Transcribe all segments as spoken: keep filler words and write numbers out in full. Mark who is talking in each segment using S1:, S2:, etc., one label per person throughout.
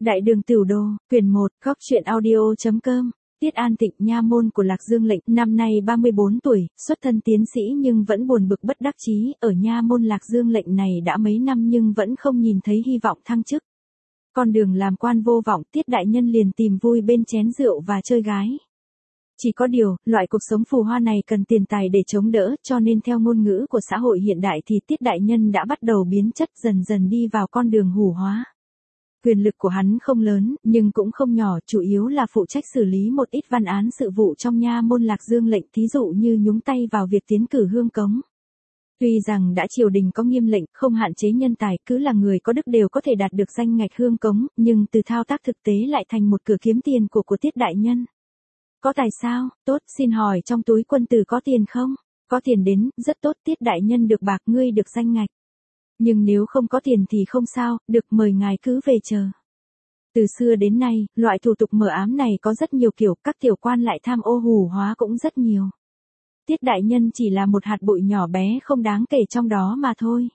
S1: Đại đường Tửu Đô, quyển một, góc truyện audio.com, Tiết An Tịnh nha môn của Lạc Dương lệnh, năm nay ba mươi bốn tuổi, xuất thân tiến sĩ nhưng vẫn buồn bực bất đắc chí, ở nha môn Lạc Dương lệnh này đã mấy năm nhưng vẫn không nhìn thấy hy vọng thăng chức. Con đường làm quan vô vọng, Tiết đại nhân liền tìm vui bên chén rượu và chơi gái. Chỉ có điều, loại cuộc sống phù hoa này cần tiền tài để chống đỡ, cho nên theo ngôn ngữ của xã hội hiện đại thì Tiết đại nhân đã bắt đầu biến chất, dần dần đi vào con đường hủ hóa. Quyền lực của hắn không lớn, nhưng cũng không nhỏ, chủ yếu là phụ trách xử lý một ít văn án sự vụ trong nha môn Lạc Dương lệnh, thí dụ như nhúng tay vào việc tiến cử hương cống. Tuy rằng đã triều đình có nghiêm lệnh, không hạn chế nhân tài, cứ là người có đức đều có thể đạt được danh ngạch hương cống, nhưng từ thao tác thực tế lại thành một cửa kiếm tiền của của Tiết đại nhân. Có tài sao? Tốt, xin hỏi trong túi quân tử có tiền không? Có tiền đến, rất tốt, Tiết đại nhân được bạc, ngươi được danh ngạch. Nhưng nếu không có tiền thì không sao, được, mời ngài cứ về chờ. Từ xưa đến nay, loại thủ tục mờ ám này có rất nhiều kiểu, các tiểu quan lại tham ô hủ hóa cũng rất nhiều. Tiết đại nhân chỉ là một hạt bụi nhỏ bé không đáng kể trong đó mà thôi.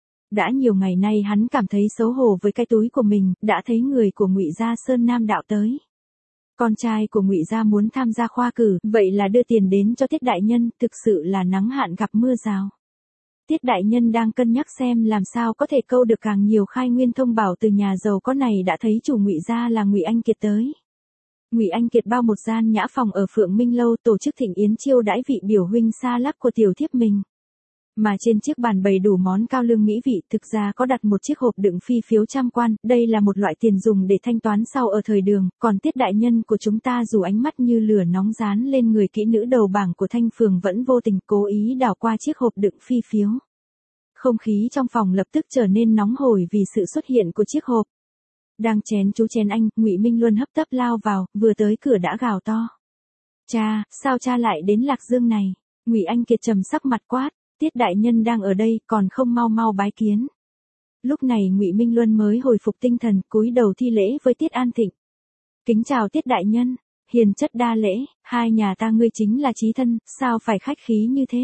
S1: Đã nhiều ngày nay hắn cảm thấy xấu hổ với cái túi của mình, đã thấy người của Ngụy gia Sơn Nam đạo tới. Con trai của Ngụy gia muốn tham gia khoa cử, vậy là đưa tiền đến cho Tiết đại nhân, thực sự là nắng hạn gặp mưa rào. Tiết đại nhân đang cân nhắc xem làm sao có thể câu được càng nhiều khai nguyên thông bảo từ nhà giàu có này, đã thấy chủ Ngụy gia là Ngụy Anh Kiệt tới. Ngụy Anh Kiệt bao một gian nhã phòng ở Phượng Minh lâu, tổ chức thịnh yến chiêu đãi vị biểu huynh xa lắc của tiểu thiếp mình. Mà trên chiếc bàn bày đủ món cao lương mỹ vị, thực ra có đặt một chiếc hộp đựng phi phiếu trăm quan, đây là một loại tiền dùng để thanh toán sau ở thời Đường, còn Tiết đại nhân của chúng ta dù ánh mắt như lửa nóng dán lên người kỹ nữ đầu bảng của Thanh Phường vẫn vô tình cố ý đảo qua chiếc hộp đựng phi phiếu. Không khí trong phòng lập tức trở nên nóng hổi vì sự xuất hiện của chiếc hộp. Đang chén chú chén anh, Ngụy Minh Luân hấp tấp lao vào, vừa tới cửa đã gào to. Cha, sao cha lại đến Lạc Dương này? Ngụy Anh Kiệt trầm sắc mặt quát, Tiết đại nhân đang ở đây, còn không mau mau bái kiến. Lúc này Ngụy Minh Luân mới hồi phục tinh thần, cúi đầu thi lễ với Tiết An Tịnh. Kính chào Tiết đại nhân, hiền chất đa lễ, hai nhà ta ngươi chính là chí thân, sao phải khách khí như thế?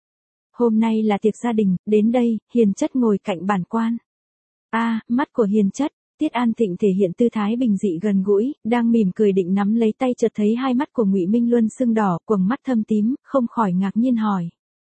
S1: Hôm nay là tiệc gia đình, đến đây, hiền chất ngồi cạnh bản quan. A, à, mắt của hiền chất. Tiết An Tịnh thể hiện tư thái bình dị gần gũi, đang mỉm cười định nắm lấy tay, chợt thấy hai mắt của Ngụy Minh Luân sưng đỏ, quầng mắt thâm tím, không khỏi ngạc nhiên hỏi.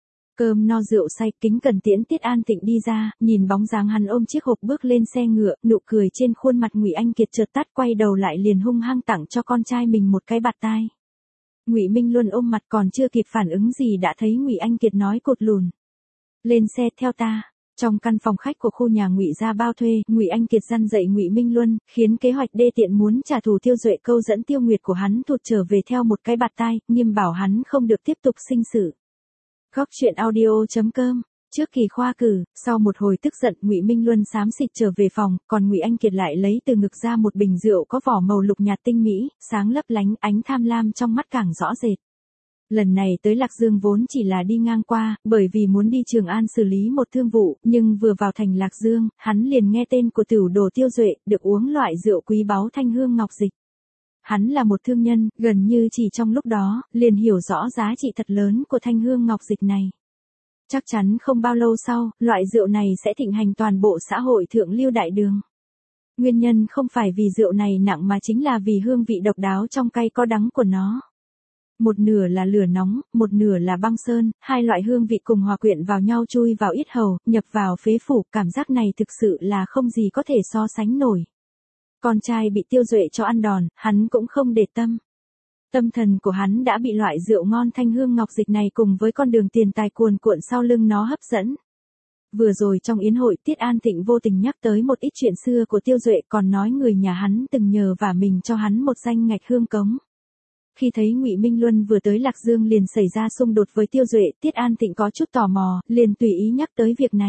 S1: Cơm no rượu say, kính cần tiễn Tiết An Tịnh đi ra, nhìn bóng dáng hắn ôm chiếc hộp bước lên xe ngựa, nụ cười trên khuôn mặt Ngụy Anh Kiệt chợt tắt, quay đầu lại liền hung hăng tặng cho con trai mình một cái bạt tai. Ngụy Minh Luân ôm mặt còn chưa kịp phản ứng gì đã thấy Ngụy Anh Kiệt nói cột lùn. Lên xe theo ta. Trong căn phòng khách của khu nhà Ngụy gia bao thuê, Ngụy Anh Kiệt răn dạy Ngụy Minh Luân, khiến kế hoạch đê tiện muốn trả thù Tiêu Duệ câu dẫn Tiêu Nguyệt của hắn thụt trở về theo một cái bạt tai, nghiêm bảo hắn không được tiếp tục sinh sự. Góc truyện audio.com. Trước kỳ khoa cử, sau một hồi tức giận, Ngụy Minh Luân xám xịt trở về phòng, còn Ngụy Anh Kiệt lại lấy từ ngực ra một bình rượu có vỏ màu lục nhạt tinh mỹ, sáng lấp lánh, ánh tham lam trong mắt càng rõ rệt. Lần này tới Lạc Dương vốn chỉ là đi ngang qua, bởi vì muốn đi Trường An xử lý một thương vụ, nhưng vừa vào thành Lạc Dương, hắn liền nghe tên của Tửu Đồ Tiêu Duệ, được uống loại rượu quý báu Thanh Hương Ngọc Dịch. Hắn là một thương nhân, gần như chỉ trong lúc đó, liền hiểu rõ giá trị thật lớn của Thanh Hương Ngọc Dịch này. Chắc chắn không bao lâu sau, loại rượu này sẽ thịnh hành toàn bộ xã hội thượng lưu đại đường. Nguyên nhân không phải vì rượu này nặng mà chính là vì hương vị độc đáo trong cay có đắng của nó. Một nửa là lửa nóng, một nửa là băng sơn, hai loại hương vị cùng hòa quyện vào nhau chui vào yết hầu, nhập vào phế phủ, cảm giác này thực sự là không gì có thể so sánh nổi. Con trai bị Tiêu Duệ cho ăn đòn, hắn cũng không để tâm. Tâm thần của hắn đã bị loại rượu ngon Thanh Hương Ngọc Dịch này cùng với con đường tiền tài cuồn cuộn sau lưng nó hấp dẫn. Vừa rồi trong yến hội, Tiết An Tịnh vô tình nhắc tới một ít chuyện xưa của Tiêu Duệ, còn nói người nhà hắn từng nhờ vả mình cho hắn một danh ngạch hương cống. Khi thấy Ngụy Minh Luân vừa tới Lạc Dương liền xảy ra xung đột với Tiêu Duệ, Tiết An Tịnh có chút tò mò, liền tùy ý nhắc tới việc này.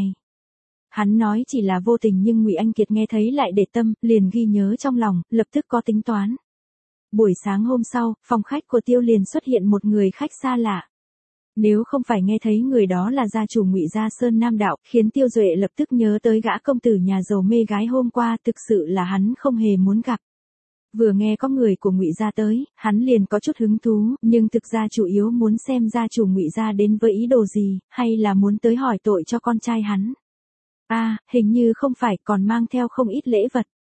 S1: Hắn nói chỉ là vô tình nhưng Ngụy Anh Kiệt nghe thấy lại để tâm, liền ghi nhớ trong lòng, lập tức có tính toán. Buổi sáng hôm sau, phòng khách của Tiêu liền xuất hiện một người khách xa lạ. Nếu không phải nghe thấy người đó là gia chủ Ngụy gia Sơn Nam đạo, khiến Tiêu Duệ lập tức nhớ tới gã công tử nhà giàu mê gái hôm qua, thực sự là hắn không hề muốn gặp. Vừa nghe có người của Ngụy gia tới, hắn liền có chút hứng thú, nhưng thực ra chủ yếu muốn xem gia chủ Ngụy gia đến với ý đồ gì, hay là muốn tới hỏi tội cho con trai hắn. A, à, hình như không phải, còn mang theo không ít lễ vật.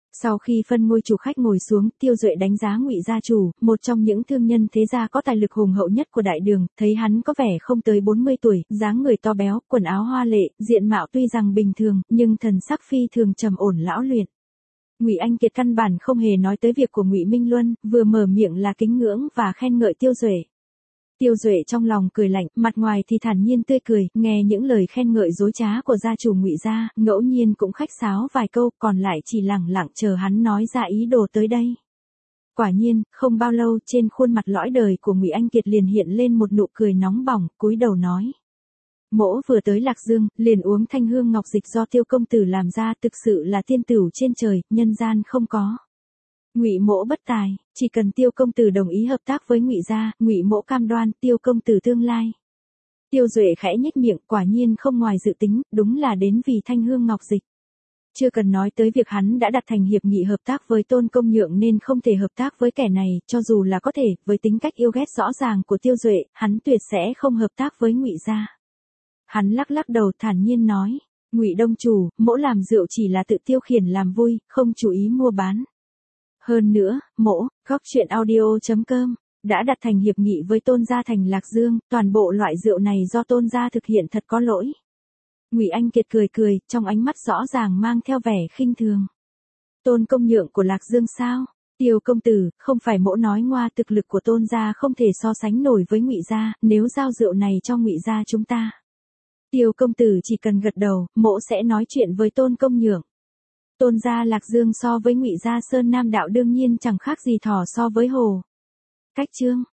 S1: Sau khi phân ngôi chủ khách ngồi xuống, Tiêu Duệ đánh giá Ngụy gia chủ, một trong những thương nhân thế gia có tài lực hùng hậu nhất của đại đường, thấy hắn có vẻ không tới bốn mươi tuổi, dáng người to béo, quần áo hoa lệ, diện mạo tuy rằng bình thường, nhưng thần sắc phi thường trầm ổn lão luyện. Ngụy Anh Kiệt căn bản không hề nói tới việc của Ngụy Minh Luân, vừa mở miệng là kính ngưỡng và khen ngợi Tiêu Duệ. Tiêu Duệ trong lòng cười lạnh, mặt ngoài thì thản nhiên tươi cười, nghe những lời khen ngợi dối trá của gia chủ Ngụy gia, ngẫu nhiên cũng khách sáo vài câu, còn lại chỉ lẳng lặng chờ hắn nói ra ý đồ tới đây. Quả nhiên, không bao lâu, trên khuôn mặt lõi đời của Ngụy Anh Kiệt liền hiện lên một nụ cười nóng bỏng, cúi đầu nói: "Mỗ vừa tới Lạc Dương, liền uống thanh hương ngọc dịch do Tiêu công tử làm ra, thực sự là tiên tửu trên trời, nhân gian không có. Ngụy mỗ bất tài, chỉ cần Tiêu công tử đồng ý hợp tác với Ngụy gia, Ngụy mỗ cam đoan Tiêu công tử tương lai." Tiêu Duệ khẽ nhếch miệng, quả nhiên không ngoài dự tính, đúng là đến vì thanh hương ngọc dịch. Chưa cần nói tới việc hắn đã đặt thành hiệp nghị hợp tác với Tôn Công Nhượng nên không thể hợp tác với kẻ này, cho dù là có thể, với tính cách yêu ghét rõ ràng của Tiêu Duệ, hắn tuyệt sẽ không hợp tác với Ngụy gia. Hắn lắc lắc đầu thản nhiên nói: "Ngụy đông chủ, mỗ làm rượu chỉ là tự tiêu khiển làm vui, không chú ý mua bán. Hơn nữa, mỗ, góc truyện audio chấm com, đã đặt thành hiệp nghị với Tôn gia thành Lạc Dương, toàn bộ loại rượu này do Tôn gia thực hiện thật có lỗi." Ngụy Anh Kiệt cười cười, trong ánh mắt rõ ràng mang theo vẻ khinh thường. "Tôn Công Nhượng của Lạc Dương sao? Tiêu công tử, không phải mỗ nói ngoa, thực lực của Tôn gia không thể so sánh nổi với Ngụy gia, nếu giao rượu này cho Ngụy gia chúng ta, Tiêu công tử chỉ cần gật đầu, mỗ sẽ nói chuyện với Tôn Công Nhượng. Tôn gia Lạc Dương so với Ngụy gia Sơn Nam Đạo đương nhiên chẳng khác gì thỏ so với hồ." Cách chương